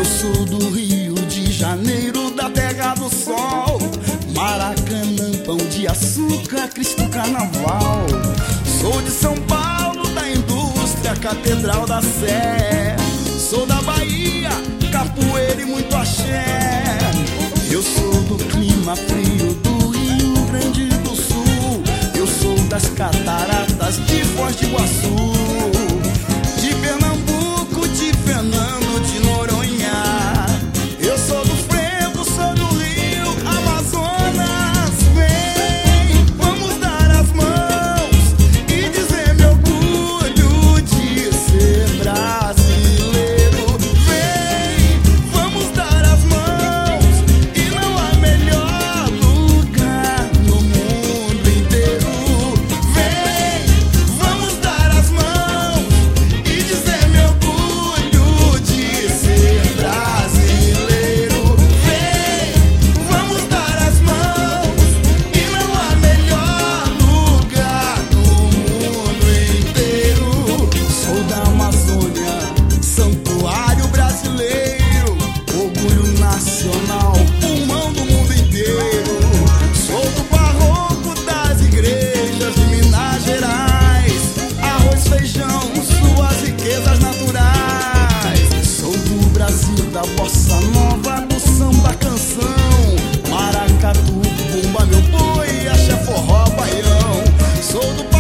sou do Rio de Janeiro, da terra do sol, Maracanã, Pão de Açúcar, Cristo Carnaval. Sou de São Paulo, da indústria, Catedral da Sé. Sou da Bahia, capoeira e muito axé. Eu sou do clima frio do Rio Grande do Sul. Eu sou das cataratas de Foz do Iguaçu, de Pernambuco, de Fernando de Noronha. Eu sou do Frevo, sou do Rio Amazonas. Vem, vamos dar as mãos e dizer meu orgulho de ser brasileiro. Vem, vamos dar as mãos e não há melhor lugar no mundo inteiro. Vem, vamos dar as mãos e dizer meu orgulho de ser brasileiro. Vem, vamos dar as mãos e não há melhor lugar no mundo inteiro. Sou da Amazônia, santuário brasileiro, orgulho nacional, pulmão do mundo inteiro. Sou do barroco das igrejas de Minas Gerais, arroz, feijão, suas riquezas naturais. Sou do Brasil, da bossa nova, do samba canção, maracatu, bumba, meu boi, axé, forró, baião. Sou do